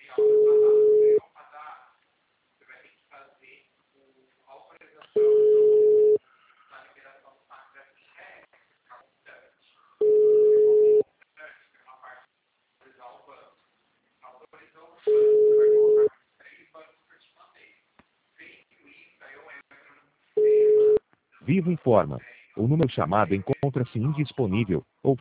Vivo informa. O número chamado encontra-se indisponível, ou